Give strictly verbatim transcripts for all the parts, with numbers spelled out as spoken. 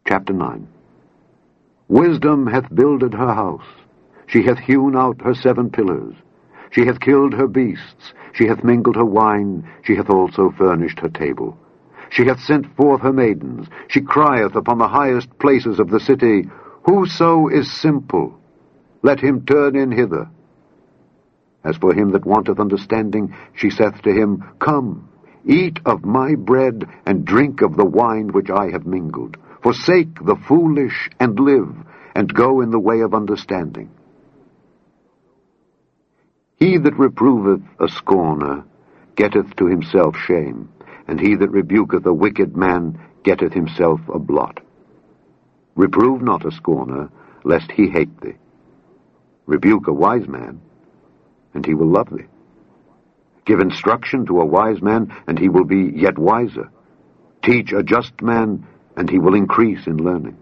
Chapter nine. Wisdom hath builded her house. She hath hewn out her seven pillars. She hath killed her beasts. She hath mingled her wine. She hath also furnished her table. She hath sent forth her maidens. She crieth upon the highest places of the city, Whoso is simple, let him turn in hither. As for him that wanteth understanding, she saith to him, Come, eat of my bread, and drink of the wine which I have mingled. Forsake the foolish, and live, and go in the way of understanding. He that reproveth a scorner getteth to himself shame, and he that rebuketh a wicked man getteth himself a blot. Reprove not a scorner, lest he hate thee. Rebuke a wise man, and he will love thee. Give instruction to a wise man, and he will be yet wiser. Teach a just man, and he will increase in learning.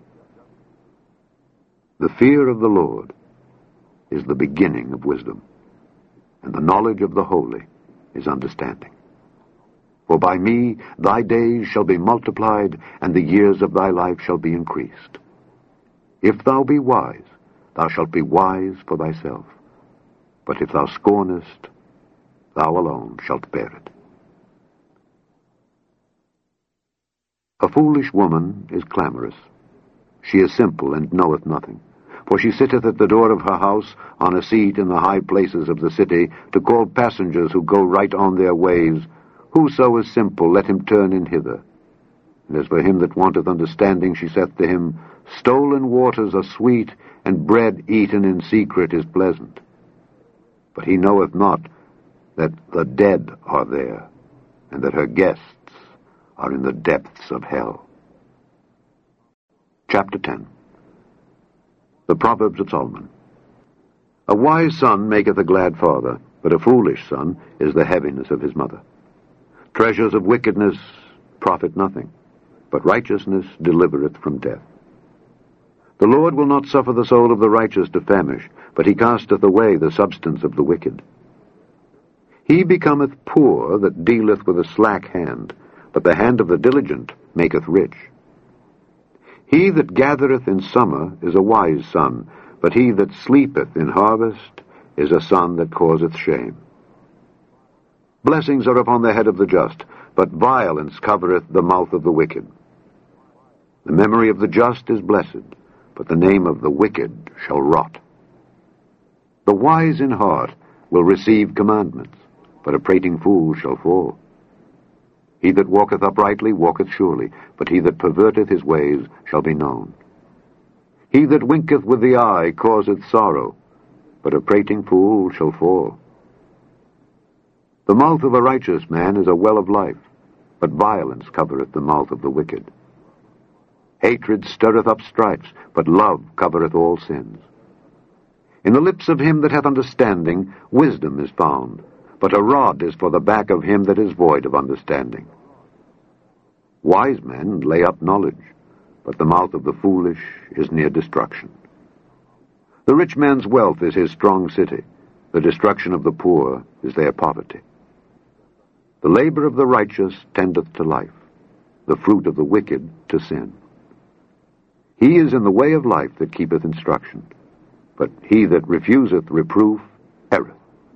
The fear of the Lord is the beginning of wisdom, and the knowledge of the holy is understanding. For by me thy days shall be multiplied, and the years of thy life shall be increased. If thou be wise, thou shalt be wise for thyself. But if thou scornest, thou alone shalt bear it. A foolish woman is clamorous. She is simple, and knoweth nothing. For she sitteth at the door of her house, on a seat in the high places of the city, to call passengers who go right on their ways, Whoso is simple, let him turn in hither. And as for him that wanteth understanding, she saith to him, Stolen waters are sweet, and bread eaten in secret is pleasant. But he knoweth not that the dead are there, and that her guests are in the depths of hell. Chapter ten. The Proverbs of Solomon. A wise son maketh a glad father, but a foolish son is the heaviness of his mother. Treasures of wickedness profit nothing, but righteousness delivereth from death. The Lord will not suffer the soul of the righteous to famish, but he casteth away the substance of the wicked. He becometh poor that dealeth with a slack hand, but the hand of the diligent maketh rich. He that gathereth in summer is a wise son, but he that sleepeth in harvest is a son that causeth shame. Blessings are upon the head of the just, but violence covereth the mouth of the wicked. The memory of the just is blessed, but the name of the wicked shall rot. The wise in heart will receive commandments, but a prating fool shall fall. He that walketh uprightly walketh surely, but he that perverteth his ways shall be known. He that winketh with the eye causeth sorrow, but a prating fool shall fall. The mouth of a righteous man is a well of life, but violence covereth the mouth of the wicked. Hatred stirreth up strifes, but love covereth all sins. In the lips of him that hath understanding wisdom is found, but a rod is for the back of him that is void of understanding. Wise men lay up knowledge, but the mouth of the foolish is near destruction. The rich man's wealth is his strong city, the destruction of the poor is their poverty. The labor of the righteous tendeth to life, the fruit of the wicked to sin. He is in the way of life that keepeth instruction, but he that refuseth reproof erreth.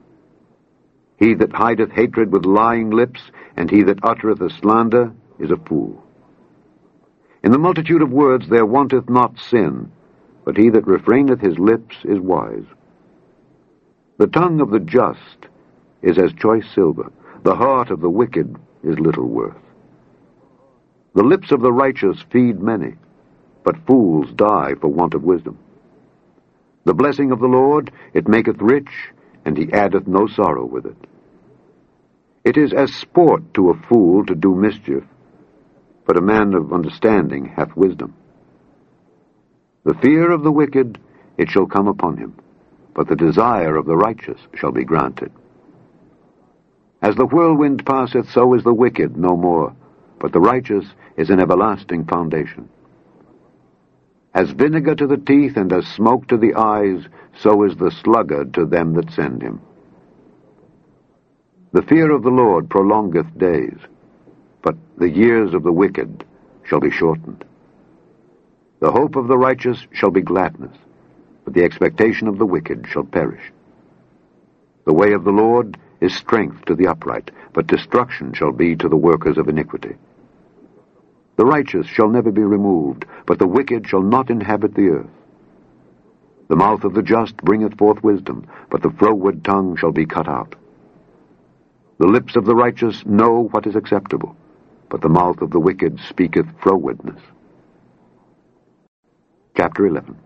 He that hideth hatred with lying lips, and he that uttereth a slander, is a fool. In the multitude of words there wanteth not sin, but he that refraineth his lips is wise. The tongue of the just is as choice silver, the heart of the wicked is little worth. The lips of the righteous feed many, but fools die for want of wisdom. The blessing of the Lord, it maketh rich, and he addeth no sorrow with it. It is as sport to a fool to do mischief, but a man of understanding hath wisdom. The fear of the wicked, it shall come upon him, but the desire of the righteous shall be granted. As the whirlwind passeth, so is the wicked no more, but the righteous is an everlasting foundation. As vinegar to the teeth and as smoke to the eyes, so is the sluggard to them that send him. The fear of the Lord prolongeth days, but the years of the wicked shall be shortened. The hope of the righteous shall be gladness, but the expectation of the wicked shall perish. The way of the Lord is strength to the upright, but destruction shall be to the workers of iniquity. The righteous shall never be removed, but the wicked shall not inhabit the earth. The mouth of the just bringeth forth wisdom, but the froward tongue shall be cut out. The lips of the righteous know what is acceptable, but the mouth of the wicked speaketh frowardness. Chapter eleven.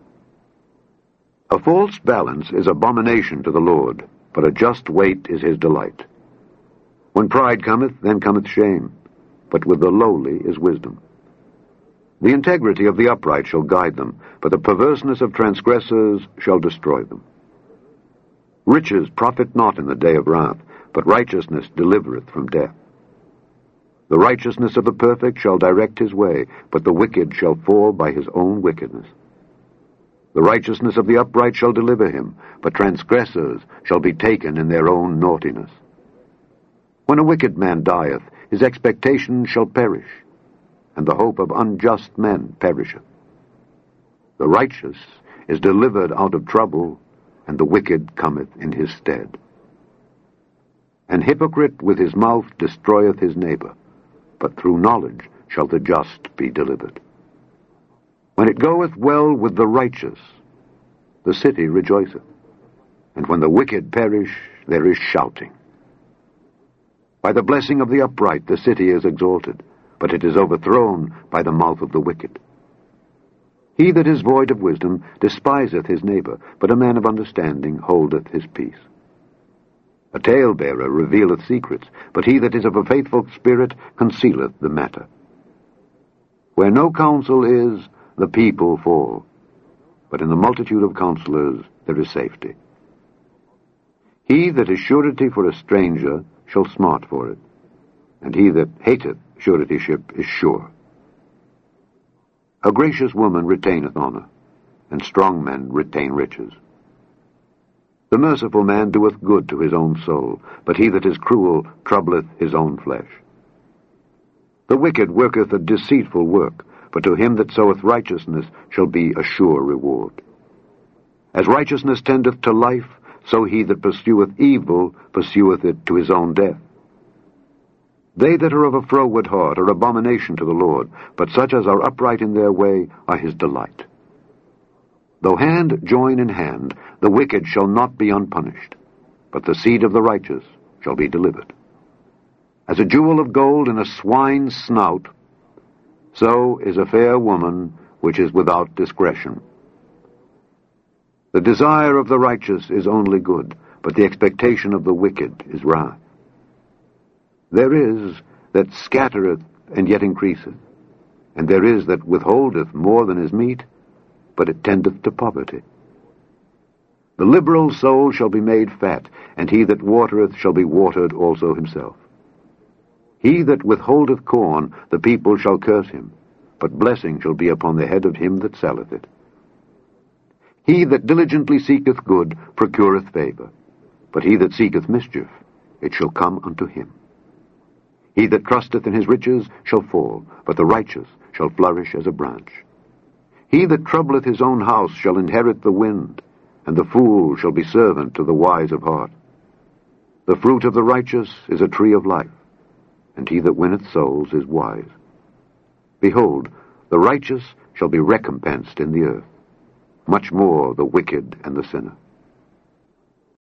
A false balance is abomination to the Lord, but a just weight is his delight. When pride cometh, then cometh shame, but with the lowly is wisdom. The integrity of the upright shall guide them, but the perverseness of transgressors shall destroy them. Riches profit not in the day of wrath, but righteousness delivereth from death. The righteousness of the perfect shall direct his way, but the wicked shall fall by his own wickedness. The righteousness of the upright shall deliver him, but transgressors shall be taken in their own naughtiness. When a wicked man dieth, his expectation shall perish, and the hope of unjust men perisheth. The righteous is delivered out of trouble, and the wicked cometh in his stead. An hypocrite with his mouth destroyeth his neighbor, but through knowledge shall the just be delivered. When it goeth well with the righteous, the city rejoiceth, and when the wicked perish, there is shouting. By the blessing of the upright the city is exalted, but it is overthrown by the mouth of the wicked. He that is void of wisdom despiseth his neighbor, but a man of understanding holdeth his peace. A talebearer revealeth secrets, but he that is of a faithful spirit concealeth the matter. Where no counsel is, the people fall, but in the multitude of counselors there is safety. He that is surety for a stranger shall smart for it, and he that hateth suretyship is sure. A gracious woman retaineth honor, and strong men retain riches. The merciful man doeth good to his own soul, but he that is cruel troubleth his own flesh. The wicked worketh a deceitful work, but to him that soweth righteousness shall be a sure reward. As righteousness tendeth to life, so he that pursueth evil pursueth it to his own death. They that are of a froward heart are abomination to the Lord, but such as are upright in their way are his delight. Though hand join in hand, the wicked shall not be unpunished, but the seed of the righteous shall be delivered. As a jewel of gold in a swine's snout, so is a fair woman which is without discretion. The desire of the righteous is only good, but the expectation of the wicked is wrath. There is that scattereth and yet increaseth, and there is that withholdeth more than is meet, but it tendeth to poverty. The liberal soul shall be made fat, and he that watereth shall be watered also himself. He that withholdeth corn, the people shall curse him, but blessing shall be upon the head of him that selleth it. He that diligently seeketh good procureth favor, but he that seeketh mischief, it shall come unto him. He that trusteth in his riches shall fall, but the righteous shall flourish as a branch. He that troubleth his own house shall inherit the wind, and the fool shall be servant to the wise of heart. The fruit of the righteous is a tree of life, and he that winneth souls is wise. Behold, the righteous shall be recompensed in the earth, much more the wicked and the sinner.